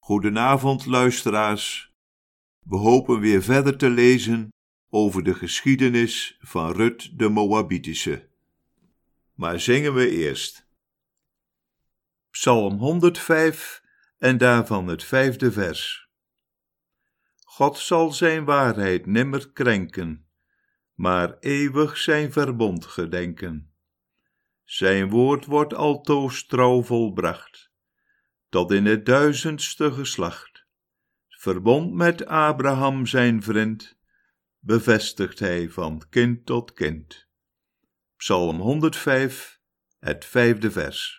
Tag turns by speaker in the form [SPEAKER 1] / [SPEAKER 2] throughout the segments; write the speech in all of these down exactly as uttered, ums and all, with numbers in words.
[SPEAKER 1] Goedenavond, luisteraars. We hopen weer verder te lezen over de geschiedenis van Rut de Moabitische. Maar zingen we eerst Psalm honderdvijf en daarvan het vijfde vers. God zal zijn waarheid nimmer krenken, maar eeuwig zijn verbond gedenken. Zijn woord wordt altoos trouw volbracht, tot in het duizendste geslacht. Verbond met Abraham zijn vriend, bevestigt hij van kind tot kind. Psalm honderdvijf, het vijfde vers.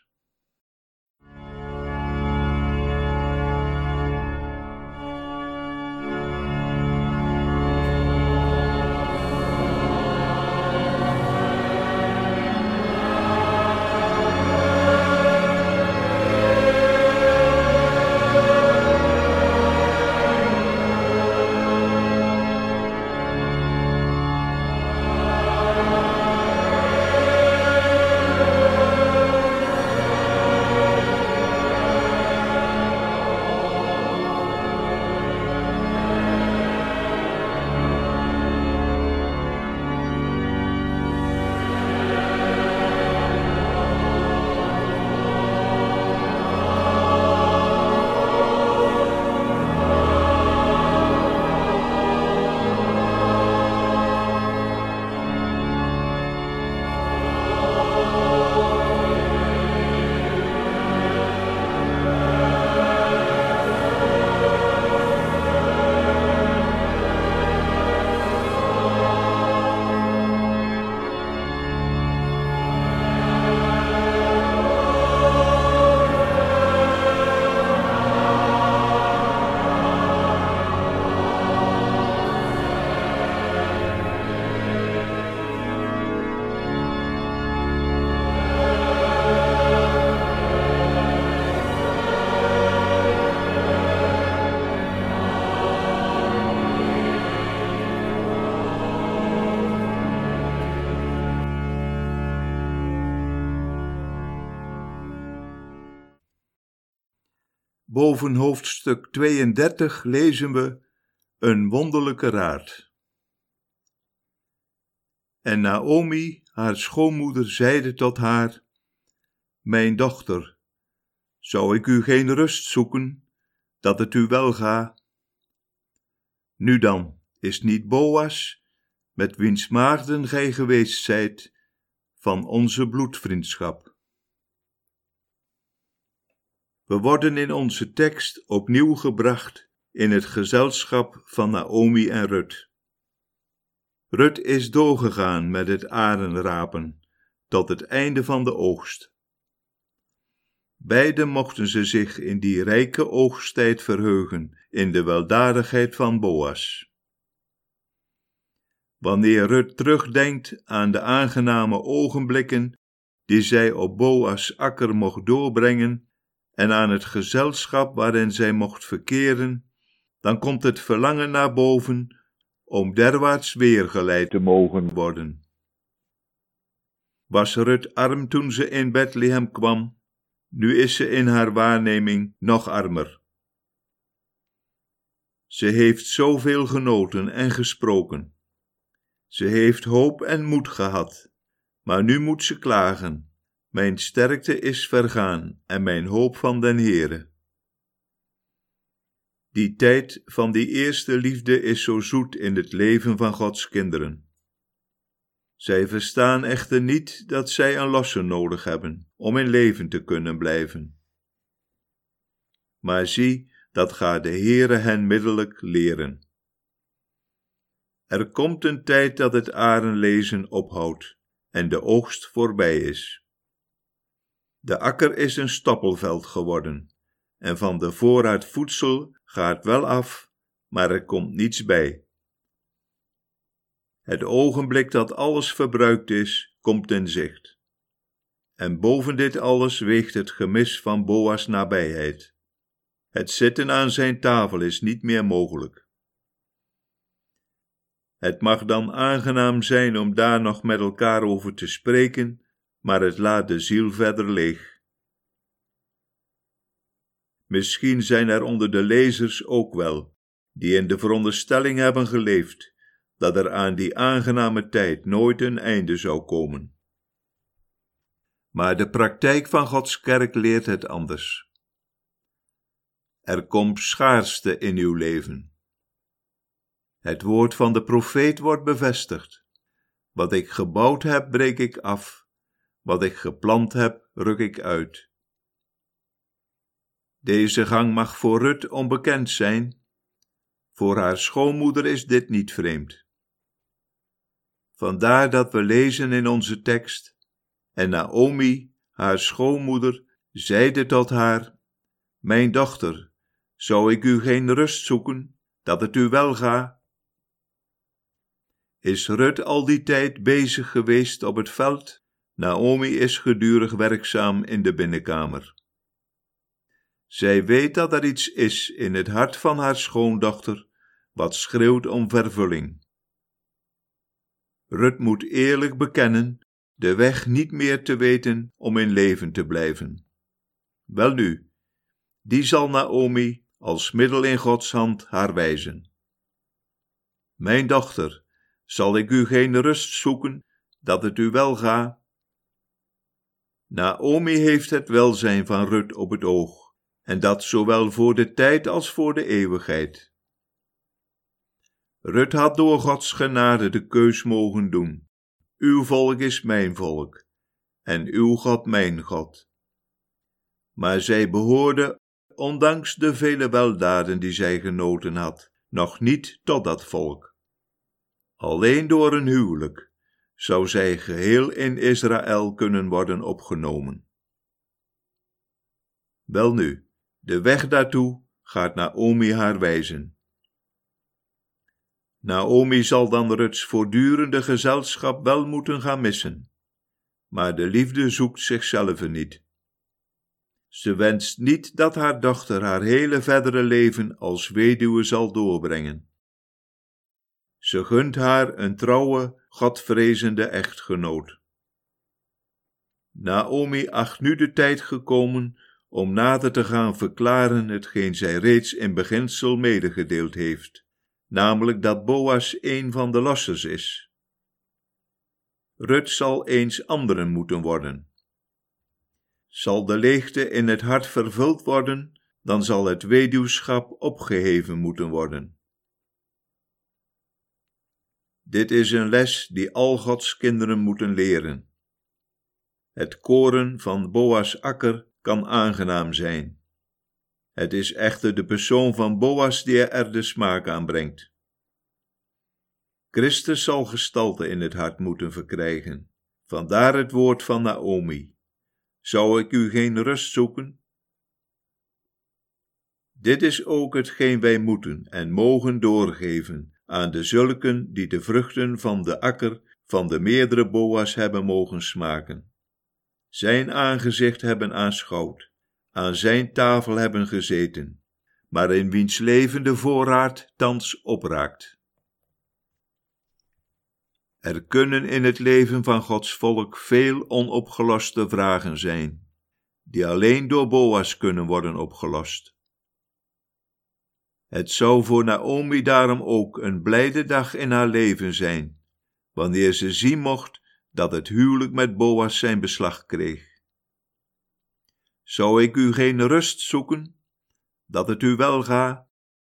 [SPEAKER 1] Boven hoofdstuk tweeëndertig lezen we een wonderlijke raad. En Naomi, haar schoonmoeder, zeide tot haar: Mijn dochter, zou ik u geen rust zoeken, dat het u welga? Nu dan, is niet Boas, met wiens maagden gij geweest zijt, van onze bloedvriendschap? We worden in onze tekst opnieuw gebracht in het gezelschap van Naomi en Rut. Rut is doorgegaan met het arenrapen tot het einde van de oogst. Beiden mochten ze zich in die rijke oogsttijd verheugen in de weldadigheid van Boas. Wanneer Rut terugdenkt aan de aangename ogenblikken die zij op Boas' akker mocht doorbrengen en aan het gezelschap waarin zij mocht verkeren, dan komt het verlangen naar boven om derwaarts weer geleid te mogen worden. Was Rut arm toen ze in Bethlehem kwam? Nu is ze in haar waarneming nog armer. Ze heeft zoveel genoten en gesproken. Ze heeft hoop en moed gehad, maar nu moet ze klagen: Mijn sterkte is vergaan en mijn hoop van den Heere. Die tijd van die eerste liefde is zo zoet in het leven van Gods kinderen. Zij verstaan echter niet dat zij een losser nodig hebben om in leven te kunnen blijven. Maar zie, dat gaat de Heere hen middelijk leren. Er komt een tijd dat het arenlezen ophoudt en de oogst voorbij is. De akker is een stoppelveld geworden, en van de voorraad voedsel gaat wel af, maar er komt niets bij. Het ogenblik dat alles verbruikt is, komt in zicht. En boven dit alles weegt het gemis van Boas' nabijheid. Het zitten aan zijn tafel is niet meer mogelijk. Het mag dan aangenaam zijn om daar nog met elkaar over te spreken, maar het laat de ziel verder leeg. Misschien zijn er onder de lezers ook wel, die in de veronderstelling hebben geleefd, dat er aan die aangename tijd nooit een einde zou komen. Maar de praktijk van Gods kerk leert het anders. Er komt schaarste in uw leven. Het woord van de profeet wordt bevestigd. Wat ik gebouwd heb, breek ik af. Wat ik geplant heb, ruk ik uit. Deze gang mag voor Rut onbekend zijn. Voor haar schoonmoeder is dit niet vreemd. Vandaar dat we lezen in onze tekst: en Naomi, haar schoonmoeder, zeide tot haar: mijn dochter, zou ik u geen rust zoeken, dat het u welga? Is Rut al die tijd bezig geweest op het veld? Naomi is gedurig werkzaam in de binnenkamer. Zij weet dat er iets is in het hart van haar schoondochter, wat schreeuwt om vervulling. Rut moet eerlijk bekennen de weg niet meer te weten om in leven te blijven. Welnu, die zal Naomi als middel in Gods hand haar wijzen. Mijn dochter, zal ik u geen rust zoeken, dat het u welga? Naomi heeft het welzijn van Rut op het oog, en dat zowel voor de tijd als voor de eeuwigheid. Rut had door Gods genade de keus mogen doen. Uw volk is mijn volk, en uw God mijn God. Maar zij behoorde, ondanks de vele weldaden die zij genoten had, nog niet tot dat volk. Alleen door een huwelijk zou zij geheel in Israël kunnen worden opgenomen. Welnu, de weg daartoe gaat Naomi haar wijzen. Naomi zal dan Ruts voortdurende gezelschap wel moeten gaan missen, maar de liefde zoekt zichzelf niet. Ze wenst niet dat haar dochter haar hele verdere leven als weduwe zal doorbrengen. Ze gunt haar een trouwe, godvrezende echtgenoot. Naomi acht nu de tijd gekomen om nader te gaan verklaren hetgeen zij reeds in beginsel medegedeeld heeft, namelijk dat Boas een van de lossers is. Rut zal eens anderen moeten worden. Zal de leegte in het hart vervuld worden, dan zal het weduwschap opgeheven moeten worden. Dit is een les die al Gods kinderen moeten leren. Het koren van Boas' akker kan aangenaam zijn. Het is echter de persoon van Boas die er de smaak aan brengt. Christus zal gestalte in het hart moeten verkrijgen. Vandaar het woord van Naomi: zou ik u geen rust zoeken? Dit is ook hetgeen wij moeten en mogen doorgeven aan de zulken die de vruchten van de akker van de meerdere Boas hebben mogen smaken. Zijn aangezicht hebben aanschouwd, aan zijn tafel hebben gezeten, maar in wiens leven de voorraad thans opraakt. Er kunnen in het leven van Gods volk veel onopgeloste vragen zijn, die alleen door Boas kunnen worden opgelost. Het zou voor Naomi daarom ook een blijde dag in haar leven zijn, wanneer ze zien mocht dat het huwelijk met Boas zijn beslag kreeg. Zou ik u geen rust zoeken, dat het u welga?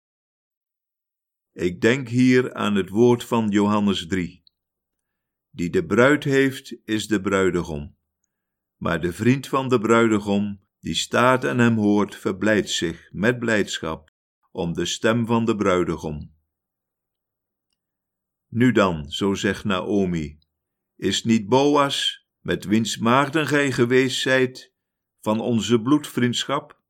[SPEAKER 1] Ik denk hier aan het woord van Johannes drie. Die de bruid heeft, is de bruidegom. Maar de vriend van de bruidegom, die staat en hem hoort, verblijdt zich met blijdschap om de stem van de bruidegom. Nu dan, zo zegt Naomi, is niet Boas, met wiens maagden gij geweest zijt, van onze bloedvriendschap?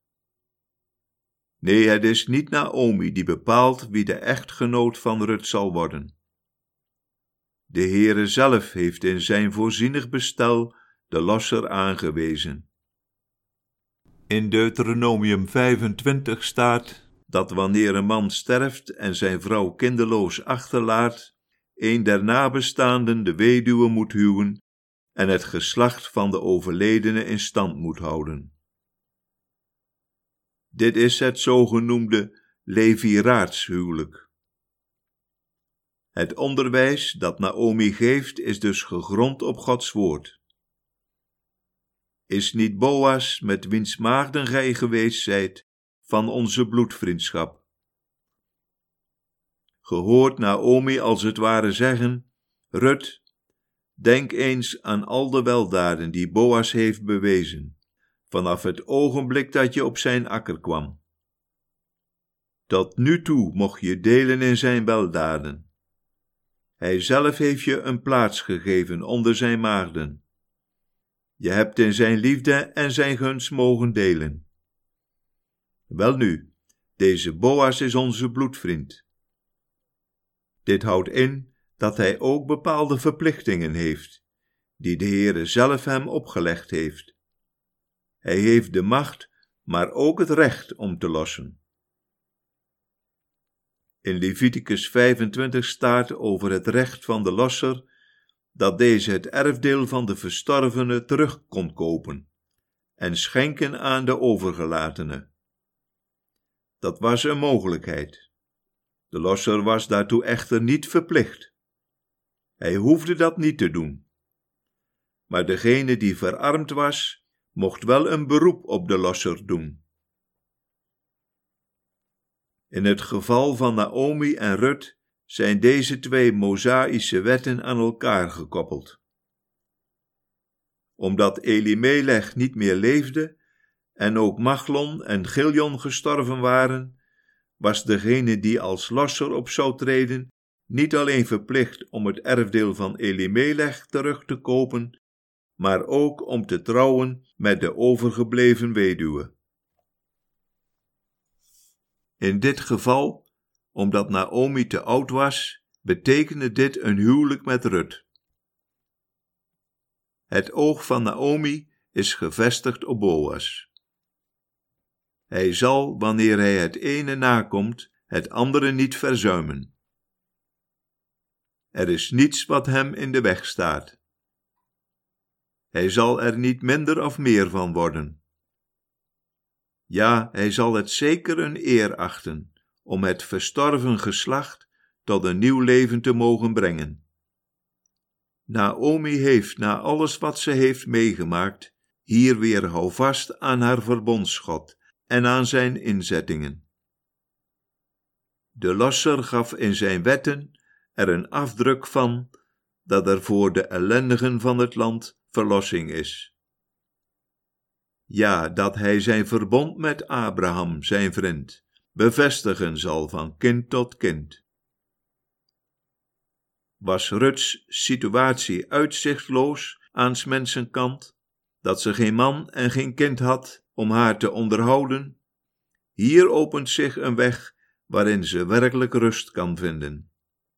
[SPEAKER 1] Nee, het is niet Naomi die bepaalt wie de echtgenoot van Rut zal worden. De Heere zelf heeft in zijn voorzienig bestel de losser aangewezen. In Deuteronomium vijfentwintig staat dat wanneer een man sterft en zijn vrouw kinderloos achterlaat, een der nabestaanden de weduwe moet huwen en het geslacht van de overledene in stand moet houden. Dit is het zogenoemde Leviraatshuwelijk. Het onderwijs dat Naomi geeft is dus gegrond op Gods woord. Is niet Boas, met wiens maagden gij geweest zijt, van onze bloedvriendschap? Ge hoort Naomi als het ware zeggen: Rut, denk eens aan al de weldaden die Boas heeft bewezen, vanaf het ogenblik dat je op zijn akker kwam. Tot nu toe mocht je delen in zijn weldaden. Hij zelf heeft je een plaats gegeven onder zijn maagden. Je hebt in zijn liefde en zijn gunst mogen delen. Welnu, deze Boas is onze bloedvriend. Dit houdt in dat hij ook bepaalde verplichtingen heeft, die de Heere zelf hem opgelegd heeft. Hij heeft de macht, maar ook het recht om te lossen. In Leviticus vijfentwintig staat over het recht van de losser dat deze het erfdeel van de verstorvene terug kon kopen en schenken aan de overgelatene. Dat was een mogelijkheid. De losser was daartoe echter niet verplicht. Hij hoefde dat niet te doen. Maar degene die verarmd was, mocht wel een beroep op de losser doen. In het geval van Naomi en Rut zijn deze twee Mosaïsche wetten aan elkaar gekoppeld. Omdat Elimelech niet meer leefde en ook Machlon en Giljon gestorven waren, was degene die als losser op zou treden niet alleen verplicht om het erfdeel van Elimelech terug te kopen, maar ook om te trouwen met de overgebleven weduwe. In dit geval, omdat Naomi te oud was, betekende dit een huwelijk met Rut. Het oog van Naomi is gevestigd op Boas. Hij zal, wanneer hij het ene nakomt, het andere niet verzuimen. Er is niets wat hem in de weg staat. Hij zal er niet minder of meer van worden. Ja, hij zal het zeker een eer achten om het verstorven geslacht tot een nieuw leven te mogen brengen. Naomi heeft, na alles wat ze heeft meegemaakt, hier weer houvast aan haar verbondsgod en aan zijn inzettingen. De losser gaf in zijn wetten er een afdruk van dat er voor de ellendigen van het land verlossing is. Ja, dat hij zijn verbond met Abraham, zijn vriend, bevestigen zal van kind tot kind. Was Ruts situatie uitzichtloos aan 's mensenkant, dat ze geen man en geen kind had om haar te onderhouden? Hier opent zich een weg waarin ze werkelijk rust kan vinden.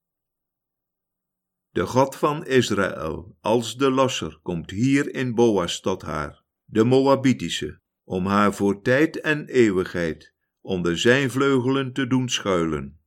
[SPEAKER 1] De God van Israël, als de losser, komt hier in Boas tot haar, de Moabitische, om haar voor tijd en eeuwigheid onder zijn vleugelen te doen schuilen.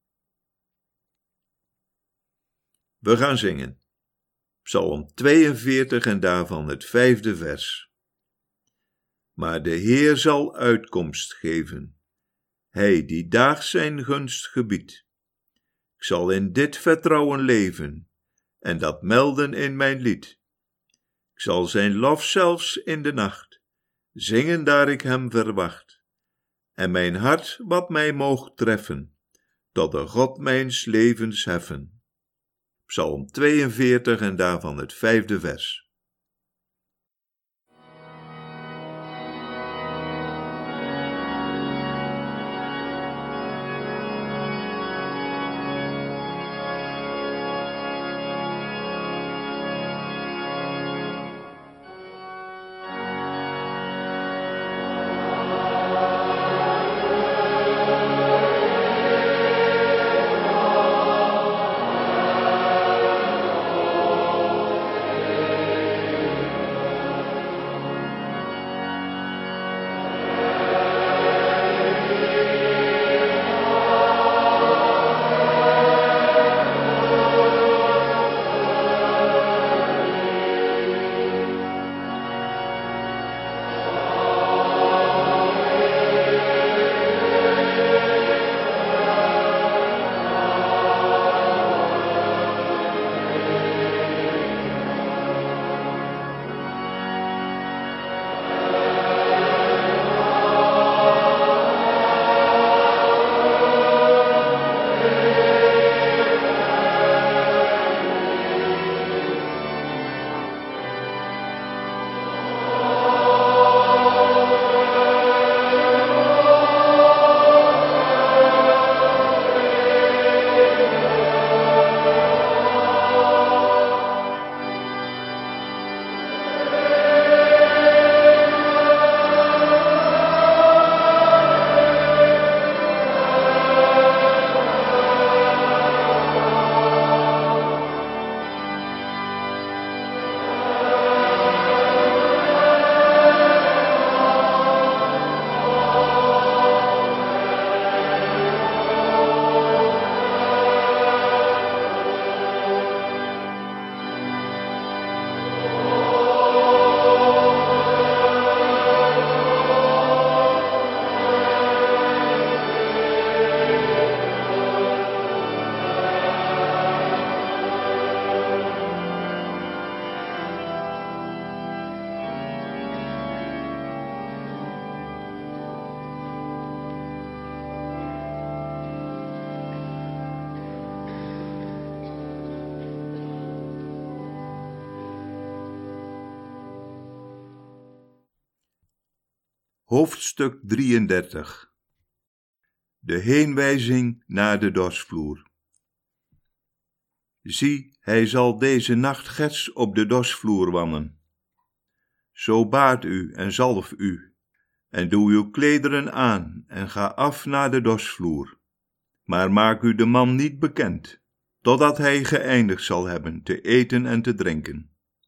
[SPEAKER 1] We gaan zingen. Psalm tweeënveertig en daarvan het vijfde vers. Maar de Heer zal uitkomst geven, hij die daags zijn gunst gebiedt. Ik zal in dit vertrouwen leven en dat melden in mijn lied. Ik zal zijn lof zelfs in de nacht zingen daar ik hem verwacht, en mijn hart wat mij moogt treffen, tot de God mijns levens heffen. Psalm tweeënveertig en daarvan het vijfde vers. Hoofdstuk drieëndertig. De heenwijzing naar de dorsvloer. Zie, hij zal deze nacht gers op de dorsvloer wannen. Zo baad u en zalf u, en doe uw klederen aan, en ga af naar de dorsvloer. Maar maak u de man niet bekend, totdat hij geëindigd zal hebben te eten en te drinken.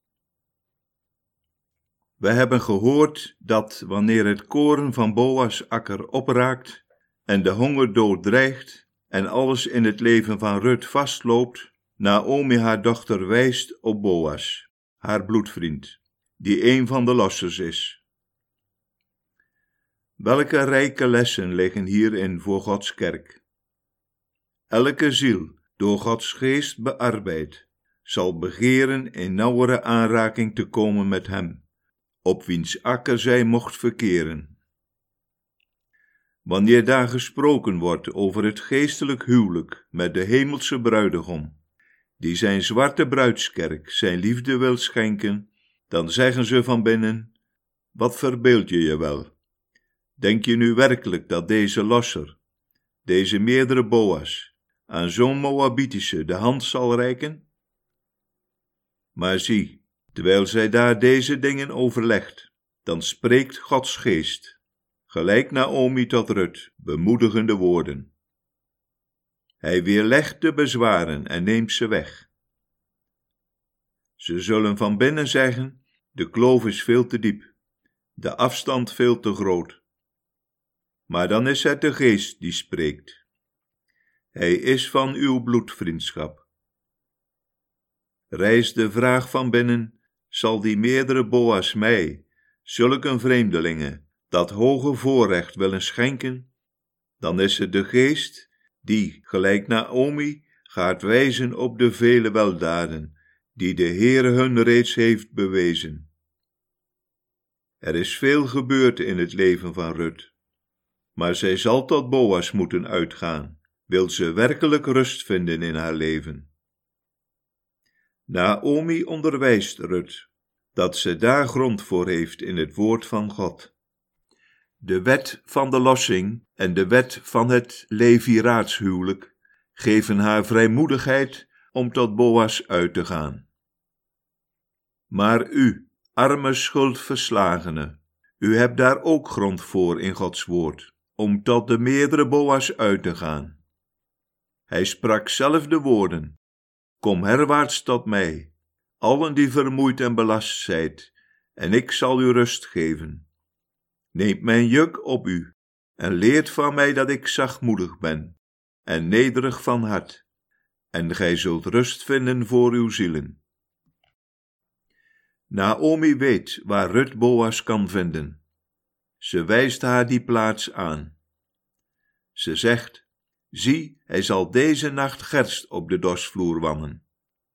[SPEAKER 1] We hebben gehoord dat wanneer het koren van Boas' akker opraakt en de hongerdood dreigt en alles in het leven van Rut vastloopt, Naomi haar dochter wijst op Boas, haar bloedvriend, die een van de lossers is. Welke rijke lessen liggen hierin voor Gods kerk. Elke ziel, door Gods geest bearbeid, zal begeren in nauwere aanraking te komen met hem, op wiens akker zij mocht verkeren. Wanneer daar gesproken wordt over het geestelijk huwelijk met de hemelse bruidegom, die zijn zwarte bruidskerk zijn liefde wil schenken, dan zeggen ze van binnen: wat verbeeld je je wel? Denk je nu werkelijk dat deze losser, deze meerdere Boas, aan zo'n Moabitische de hand zal reiken? Maar zie, terwijl zij daar deze dingen overlegt, dan spreekt Gods geest, gelijk Naomi tot Rut, bemoedigende woorden. Hij weerlegt de bezwaren en neemt ze weg. Ze zullen van binnen zeggen: de kloof is veel te diep, de afstand veel te groot. Maar dan is het de geest die spreekt. Hij is van uw bloedvriendschap. Rijst de vraag van binnen: zal die meerdere Boas mij, zulke vreemdelingen, dat hoge voorrecht willen schenken? Dan is het de geest die, gelijk Naomi, gaat wijzen op de vele weldaden, die de Heere hun reeds heeft bewezen. Er is veel gebeurd in het leven van Rut, maar zij zal tot Boas moeten uitgaan, wil ze werkelijk rust vinden in haar leven. Naomi onderwijst Rut dat ze daar grond voor heeft in het woord van God. De wet van de lossing en de wet van het leviraatshuwelijk geven haar vrijmoedigheid om tot Boas uit te gaan. Maar u, arme schuldverslagene, u hebt daar ook grond voor in Gods woord, om tot de meerdere Boas uit te gaan. Hij sprak zelf de woorden: kom herwaarts tot mij, allen die vermoeid en belast zijt, en ik zal u rust geven. Neemt mijn juk op u, en leert van mij dat ik zachtmoedig ben, en nederig van hart, en gij zult rust vinden voor uw zielen. Naomi weet waar Rut Boas kan vinden. Ze wijst haar die plaats aan. Ze zegt: zie, hij zal deze nacht gerst op de dorsvloer wannen.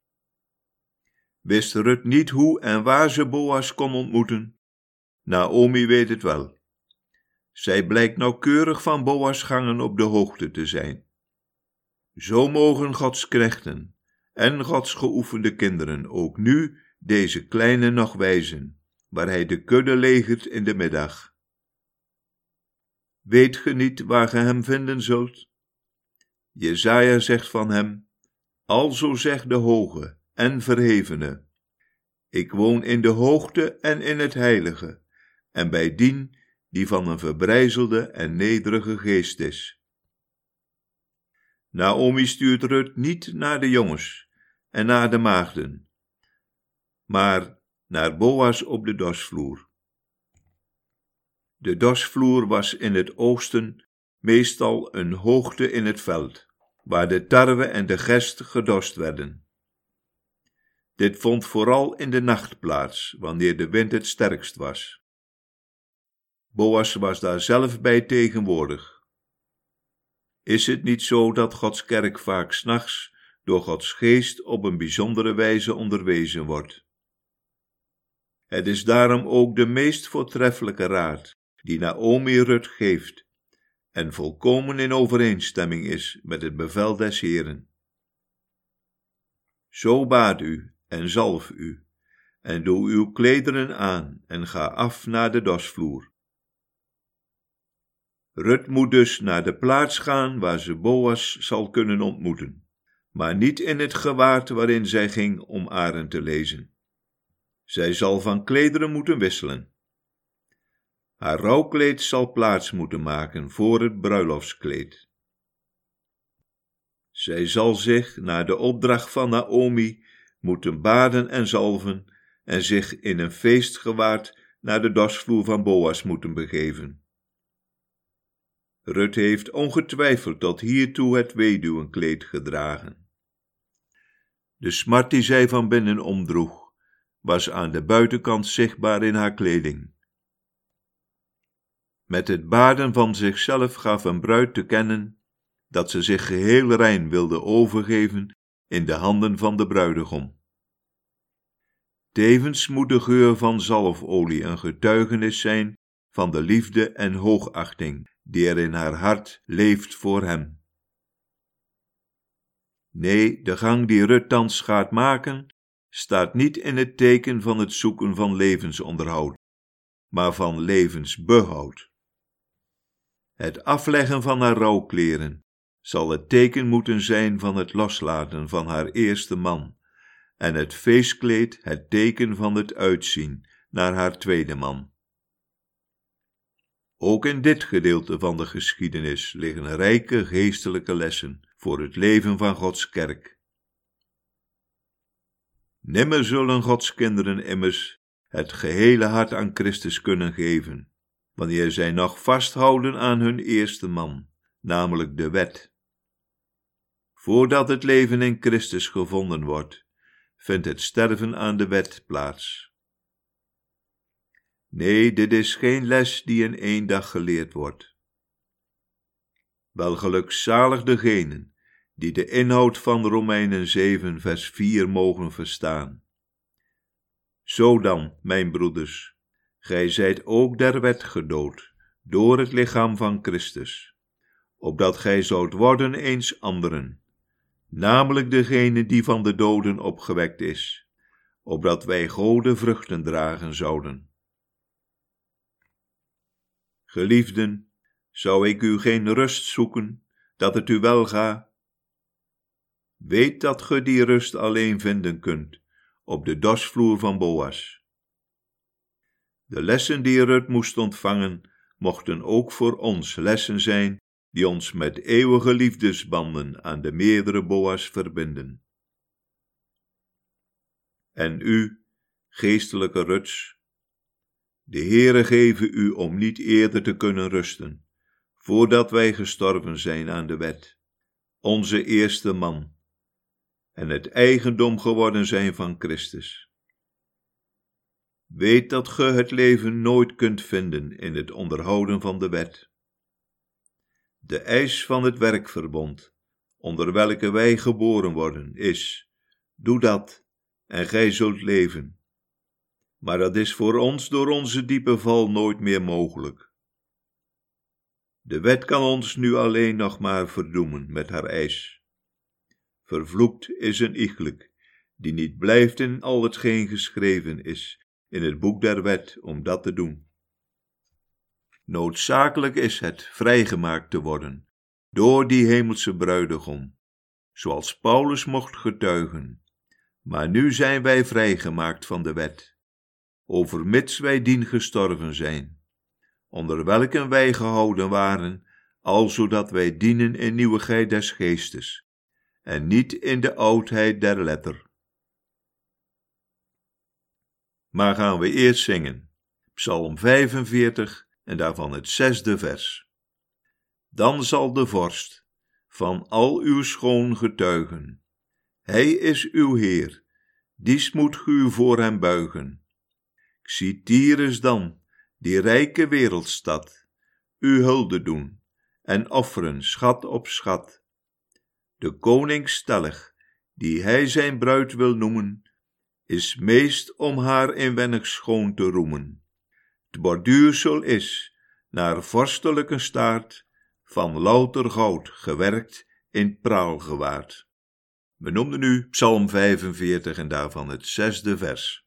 [SPEAKER 1] Wist Rut niet hoe en waar ze Boas kon ontmoeten? Naomi weet het wel. Zij blijkt nauwkeurig van Boas' gangen op de hoogte te zijn. Zo mogen Gods knechten en Gods geoefende kinderen ook nu deze kleine nog wijzen, waar hij de kudde legert in de middag. Weet ge niet waar ge hem vinden zult? Jesaja zegt van hem: alzo zegt de hoge en verhevene: ik woon in de hoogte en in het heilige, en bij dien die van een verbrijzelde en nederige geest is. Naomi stuurt Rut niet naar de jongens en naar de maagden, maar naar Boas op de dorsvloer. De dorsvloer was in het oosten meestal een hoogte in het veld, waar de tarwe en de gerst gedorst werden. Dit vond vooral in de nacht plaats, wanneer de wind het sterkst was. Boas was daar zelf bij tegenwoordig. Is het niet zo dat Gods kerk vaak 's nachts door Gods geest op een bijzondere wijze onderwezen wordt? Het is daarom ook de meest voortreffelijke raad die Naomi Rut geeft en volkomen in overeenstemming is met het bevel des Heeren. Zo baad u en zalf u, en doe uw klederen aan en ga af naar de dorsvloer. Rut moet dus naar de plaats gaan waar ze Boas zal kunnen ontmoeten, maar niet in het gewaad waarin zij ging om aren te lezen. Zij zal van klederen moeten wisselen. Haar rouwkleed zal plaats moeten maken voor het bruiloftskleed. Zij zal zich, naar de opdracht van Naomi, moeten baden en zalven en zich in een feestgewaad naar de dorsvloer van Boas moeten begeven. Rut heeft ongetwijfeld tot hiertoe het weduwenkleed gedragen. De smart die zij van binnen omdroeg, was aan de buitenkant zichtbaar in haar kleding. Met het baden van zichzelf gaf een bruid te kennen dat ze zich geheel rein wilde overgeven in de handen van de bruidegom. Tevens moet de geur van zalfolie een getuigenis zijn van de liefde en hoogachting die er in haar hart leeft voor hem. Nee, de gang die Rut thans gaat maken, staat niet in het teken van het zoeken van levensonderhoud, maar van levensbehoud. Het afleggen van haar rouwkleren zal het teken moeten zijn van het loslaten van haar eerste man, en het feestkleed het teken van het uitzien naar haar tweede man. Ook in dit gedeelte van de geschiedenis liggen rijke geestelijke lessen voor het leven van Gods kerk. Nimmer zullen Gods kinderen immers het gehele hart aan Christus kunnen geven, wanneer zij nog vasthouden aan hun eerste man, namelijk de wet. Voordat het leven in Christus gevonden wordt, vindt het sterven aan de wet plaats. Nee, dit is geen les die in één dag geleerd wordt. Wel gelukzalig degenen die de inhoud van Romeinen zeven vers vier mogen verstaan. Zo dan, mijn broeders, gij zijt ook der wet gedood, door het lichaam van Christus, opdat gij zoudt worden eens anderen, namelijk degene die van de doden opgewekt is, opdat wij gode vruchten dragen zouden. Geliefden, zou ik u geen rust zoeken, dat het u welga? Weet dat ge die rust alleen vinden kunt op de dorsvloer van Boas. De lessen die Rut moest ontvangen, mochten ook voor ons lessen zijn, die ons met eeuwige liefdesbanden aan de meerdere Boas verbinden. En u, geestelijke Ruts, de Heere geve u om niet eerder te kunnen rusten, voordat wij gestorven zijn aan de wet, onze eerste man, en het eigendom geworden zijn van Christus. Weet dat ge het leven nooit kunt vinden in het onderhouden van de wet. De eis van het werkverbond, onder welke wij geboren worden, is: doe dat, en gij zult leven. Maar dat is voor ons door onze diepe val nooit meer mogelijk. De wet kan ons nu alleen nog maar verdoemen met haar eis. Vervloekt is een iegelijk, die niet blijft in al hetgeen geschreven is in het boek der wet om dat te doen. Noodzakelijk is het vrijgemaakt te worden door die hemelse bruidegom, zoals Paulus mocht getuigen. Maar nu zijn wij vrijgemaakt van de wet, overmits wij dien gestorven zijn, onder welken wij gehouden waren, alzodat wij dienen in nieuwigheid des geestes, en niet in de oudheid der letter. Maar gaan we eerst zingen, Psalm vijfenveertig en daarvan het zesde vers. Dan zal de vorst van al uw schoon getuigen, hij is uw Heer, dies moet u voor hem buigen. Ik zie Tyrus dan, die rijke wereldstad, u hulde doen en offeren schat op schat. De koning stellig, die hij zijn bruid wil noemen, is meest om haar inwendig schoon te roemen. Het borduursel is, naar vorstelijke staart, van louter goud gewerkt in praalgewaad. We noemden nu Psalm vijfenveertig en daarvan het zesde vers.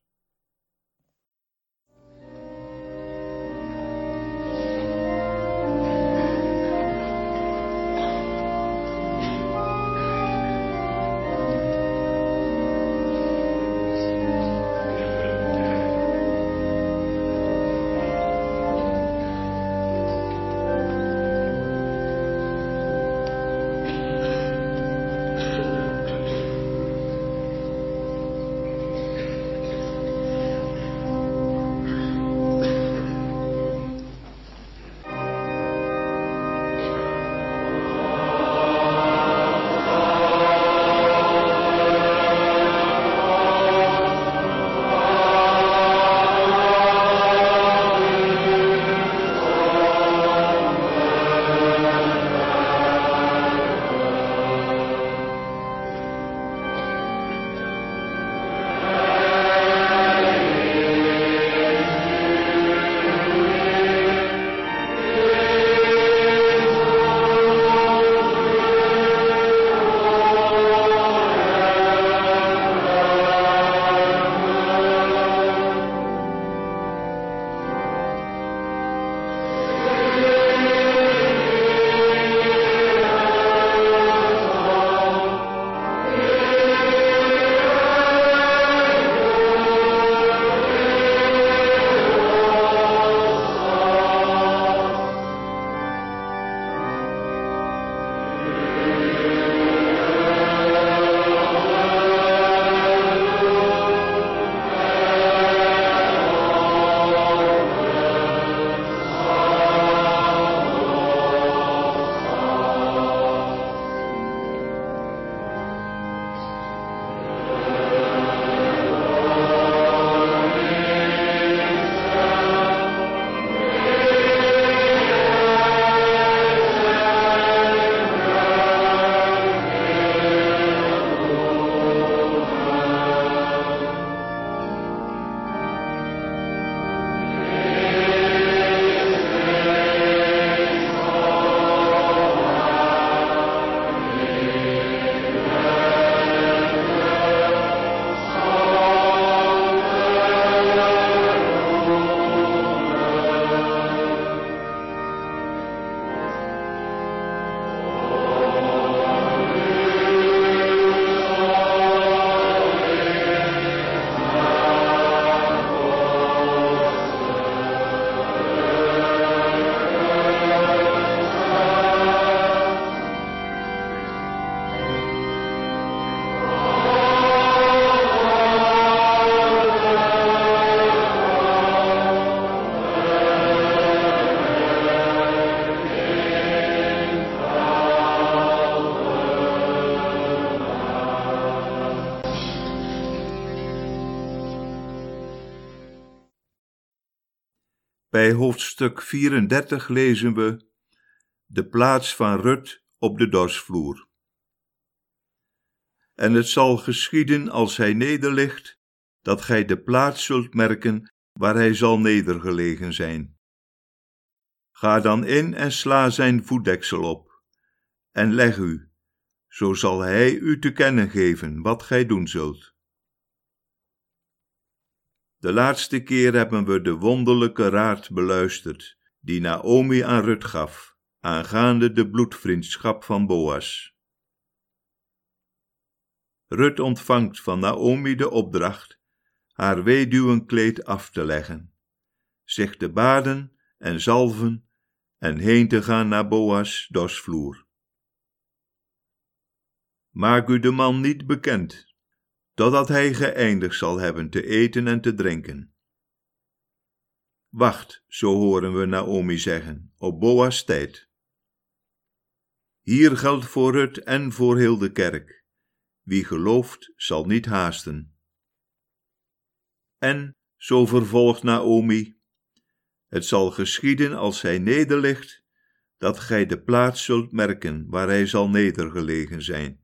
[SPEAKER 1] Bij hoofdstuk vierendertig lezen we de plaats van Rut op de dorsvloer. En het zal geschieden als hij nederligt, dat gij de plaats zult merken waar hij zal nedergelegen zijn. Ga dan in en sla zijn voetdeksel op, en leg u, zo zal hij u te kennen geven wat gij doen zult. De laatste keer hebben we de wonderlijke raad beluisterd, die Naomi aan Rut gaf, aangaande de bloedvriendschap van Boas. Rut ontvangt van Naomi de opdracht haar weduwenkleed af te leggen, zich te baden en zalven en heen te gaan naar Boas' dorsvloer. Maak u de man niet bekend, totdat hij geëindigd zal hebben te eten en te drinken. Wacht, zo horen we Naomi zeggen, op Boas' tijd. Hier geldt voor Rut en voor heel de kerk. Wie gelooft, zal niet haasten. En, zo vervolgt Naomi, het zal geschieden als hij nederligt, dat gij de plaats zult merken waar hij zal nedergelegen zijn.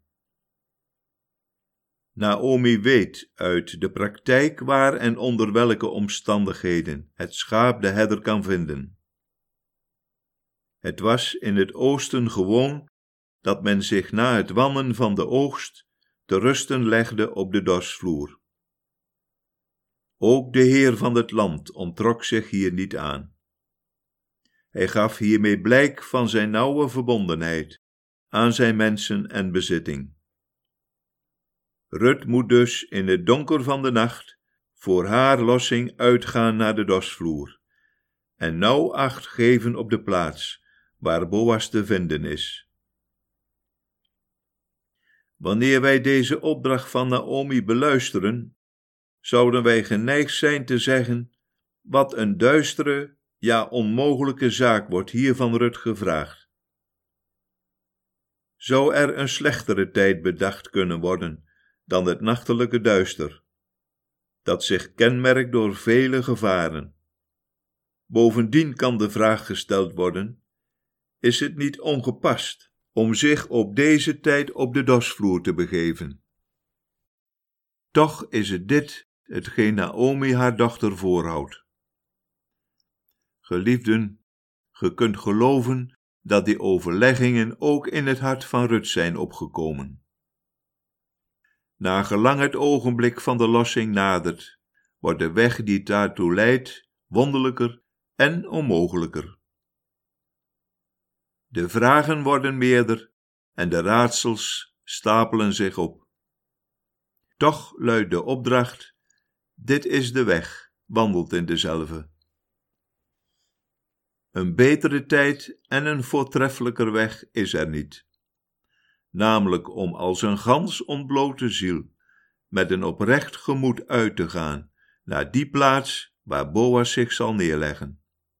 [SPEAKER 1] Naomi weet uit de praktijk waar en onder welke omstandigheden het schaap de herder kan vinden. Het was in het oosten gewoon dat men zich na het wannen van de oogst te rusten legde op de dorsvloer. Ook de Heer van het land onttrok zich hier niet aan. Hij gaf hiermee blijk van zijn nauwe verbondenheid aan zijn mensen en bezitting. Rut moet dus in het donker van de nacht voor haar lossing uitgaan naar de dorsvloer en nauw acht geven op de plaats waar Boas te vinden is. Wanneer wij deze opdracht van Naomi beluisteren, zouden wij geneigd zijn te zeggen: wat een duistere, ja onmogelijke zaak wordt hier van Rut gevraagd. Zou er een slechtere tijd bedacht kunnen worden dan het nachtelijke duister, dat zich kenmerkt door vele gevaren? Bovendien kan de vraag gesteld worden: is het niet ongepast om zich op deze tijd op de dorsvloer te begeven? Toch is het dit hetgeen Naomi haar dochter voorhoudt. Geliefden, ge kunt geloven dat die overleggingen ook in het hart van Rut zijn opgekomen. Nagelang het ogenblik van de lossing nadert, wordt de weg die daartoe leidt wonderlijker en onmogelijker. De vragen worden meerder en de raadsels stapelen zich op. Toch luidt de opdracht: dit is de weg, wandelt in dezelve. Een betere tijd en een voortreffelijker weg is er niet, namelijk om als een gans ontblote ziel met een oprecht gemoed uit te gaan naar die plaats waar Boas zich zal neerleggen.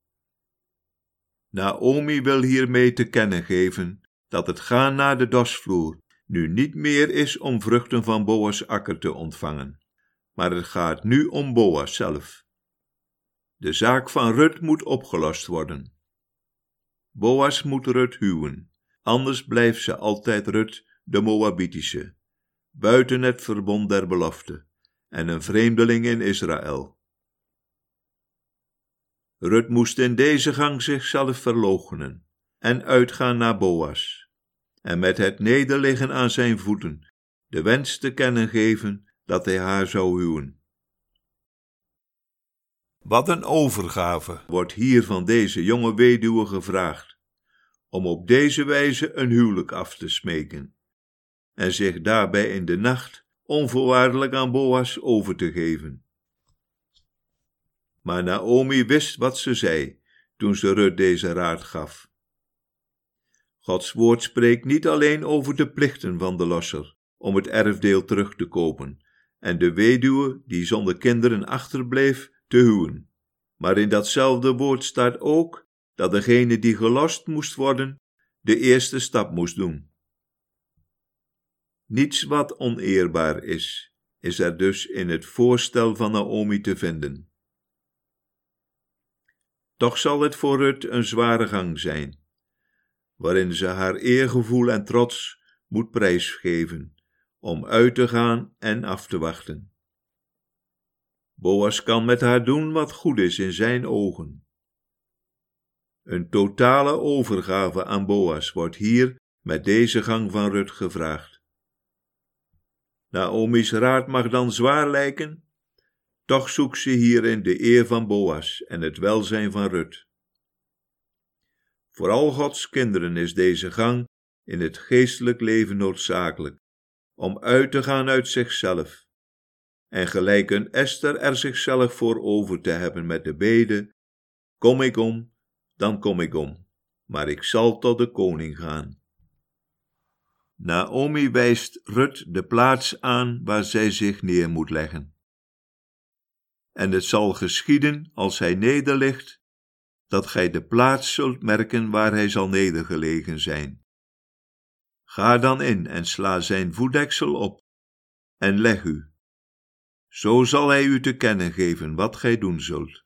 [SPEAKER 1] Naomi wil hiermee te kennen geven dat het gaan naar de dorsvloer nu niet meer is om vruchten van Boas' akker te ontvangen, maar het gaat nu om Boas zelf. De zaak van Rut moet opgelost worden. Boas moet Rut huwen, anders blijft ze altijd Rut de Moabitische, buiten het verbond der belofte, en een vreemdeling in Israël. Rut moest in deze gang zichzelf verloochenen en uitgaan naar Boas, en met het nederliggen aan zijn voeten de wens te kennen geven dat hij haar zou huwen. Wat een overgave wordt hier van deze jonge weduwe gevraagd, om op deze wijze een huwelijk af te smeken, en zich daarbij in de nacht onvoorwaardelijk aan Boas over te geven. Maar Naomi wist wat ze zei, toen ze Rut deze raad gaf. Gods woord spreekt niet alleen over de plichten van de losser, om het erfdeel terug te kopen, en de weduwe die zonder kinderen achterbleef, te huwen. Maar in datzelfde woord staat ook dat degene die gelost moest worden, de eerste stap moest doen. Niets wat oneerbaar is, is er dus in het voorstel van Naomi te vinden. Toch zal het voor Rut een zware gang zijn, waarin ze haar eergevoel en trots moet prijsgeven, om uit te gaan en af te wachten. Boas kan met haar doen wat goed is in zijn ogen. Een totale overgave aan Boas wordt hier met deze gang van Rut gevraagd. Naomi's raad mag dan zwaar lijken, toch zoekt ze hierin de eer van Boas en het welzijn van Rut. Voor al Gods kinderen is deze gang in het geestelijk leven noodzakelijk, om uit te gaan uit zichzelf, en gelijk een Esther er zichzelf voor over te hebben met de bede: kom ik om, dan kom ik om, maar ik zal tot de koning gaan. Naomi wijst Rut de plaats aan waar zij zich neer moet leggen. En het zal geschieden, als hij nederligt, dat gij de plaats zult merken waar hij zal nedergelegen zijn. Ga dan in en sla zijn voetdeksel op, en leg u. Zo zal hij u te kennen geven wat gij doen zult.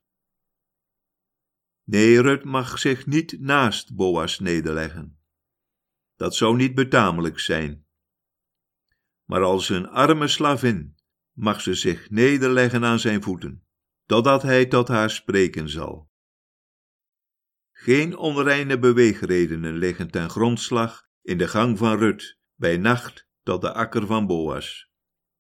[SPEAKER 1] Nee, Rut mag zich niet naast Boas nederleggen. Dat zou niet betamelijk zijn. Maar als een arme slavin mag ze zich nederleggen aan zijn voeten, totdat hij tot haar spreken zal. Geen onreine beweegredenen liggen ten grondslag in de gang van Rut, bij nacht tot de akker van Boas.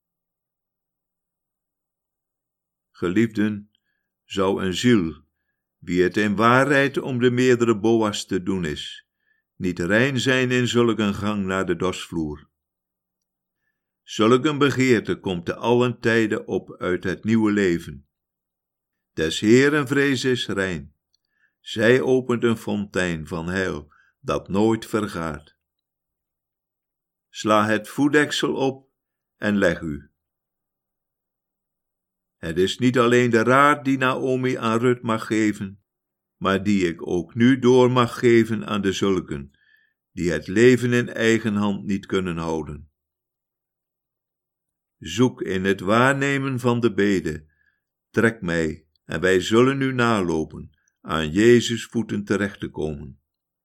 [SPEAKER 1] Geliefden, zou een ziel, wie het in waarheid om de meerdere Boas te doen is, niet rein zijn in zulk een gang naar de dorsvloer. Zulk een begeerte komt te allen tijden op uit het nieuwe leven. Des Heeren vrees is rein. Zij opent een fontein van heil dat nooit vergaat. Sla het voetdeksel op en leg u. Het is niet alleen de raad die Naomi aan Rut mag geven, maar die ik ook nu door mag geven aan de zulken, die het leven in eigen hand niet kunnen houden. Zoek in het waarnemen van de bede, trek mij, en wij zullen u nalopen, aan Jezus' voeten terecht te komen.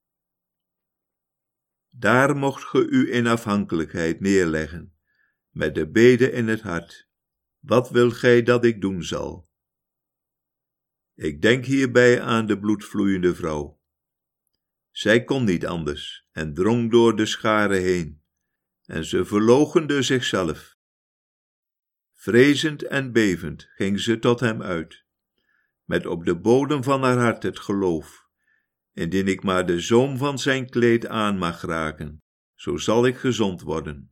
[SPEAKER 1] Daar mocht ge u in afhankelijkheid neerleggen, met de bede in het hart. Wat wilt gij dat ik doen zal? Ik denk hierbij aan de bloedvloeiende vrouw. Zij kon niet anders en drong door de schare heen, en ze verloochende zichzelf. Vrezend en bevend ging ze tot hem uit, met op de bodem van haar hart het geloof: indien ik maar de zoom van zijn kleed aan mag raken, zo zal ik gezond worden.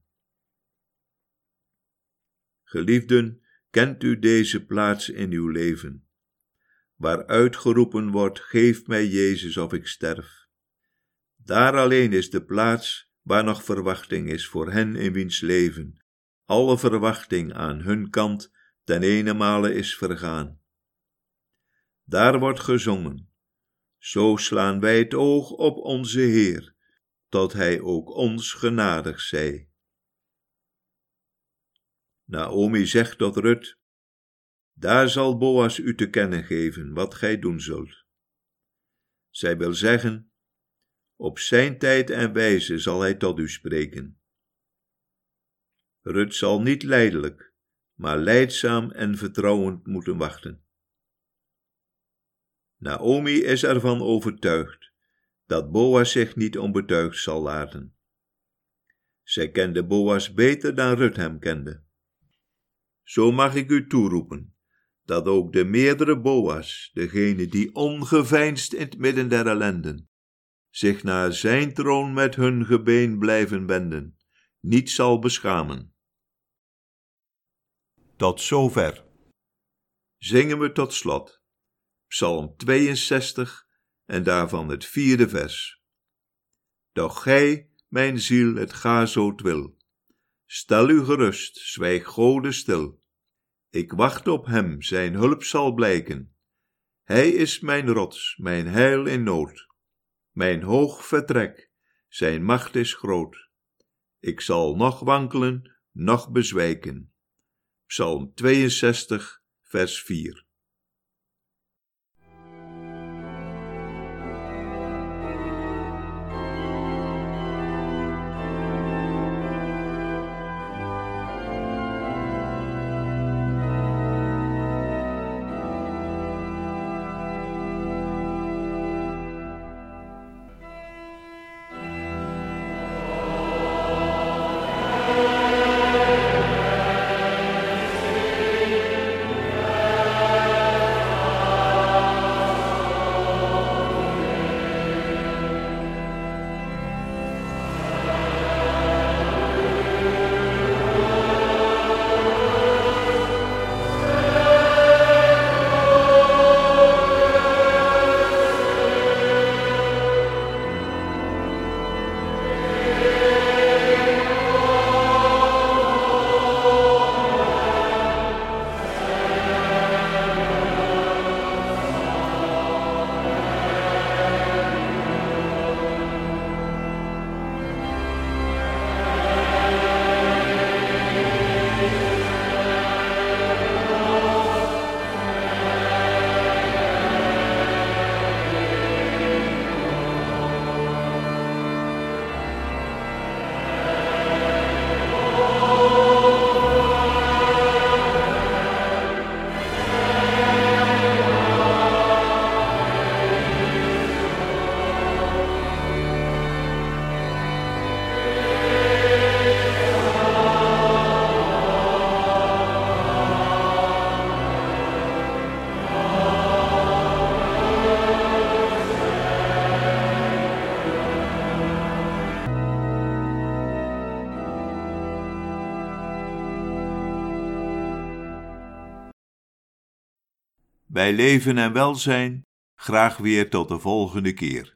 [SPEAKER 1] Geliefden, kent u deze plaats in uw leven, waar uitgeroepen wordt: geef mij Jezus of ik sterf. Daar alleen is de plaats waar nog verwachting is voor hen in wiens leven alle verwachting aan hun kant ten enemale is vergaan. Daar wordt gezongen: zo slaan wij het oog op onze Heer, tot hij ook ons genadig zij. Naomi zegt tot Rut: daar zal Boas u te kennen geven wat gij doen zult. Zij wil zeggen: op zijn tijd en wijze zal hij tot u spreken. Rut zal niet lijdelijk, maar lijdzaam en vertrouwend moeten wachten. Naomi is ervan overtuigd dat Boas zich niet onbetuigd zal laten. Zij kende Boas beter dan Rut hem kende. Zo mag ik u toeroepen dat ook de meerdere Boas, degene die ongeveinsd in het midden der ellenden zich naar zijn troon met hun gebeen blijven wenden, niet zal beschamen. Tot zover. Zingen we tot slot Psalm tweeënzestig en daarvan het vierde vers. Doch gij, mijn ziel, het ga zo twil. Stel u gerust, zwijg Gode stil. Ik wacht op hem, zijn hulp zal blijken. Hij is mijn rots, mijn heil in nood. Mijn hoog vertrek, zijn macht is groot. Ik zal noch wankelen, noch bezwijken. Psalm tweeënzestig, vers vier. bij leven en welzijn graag weer tot de volgende keer.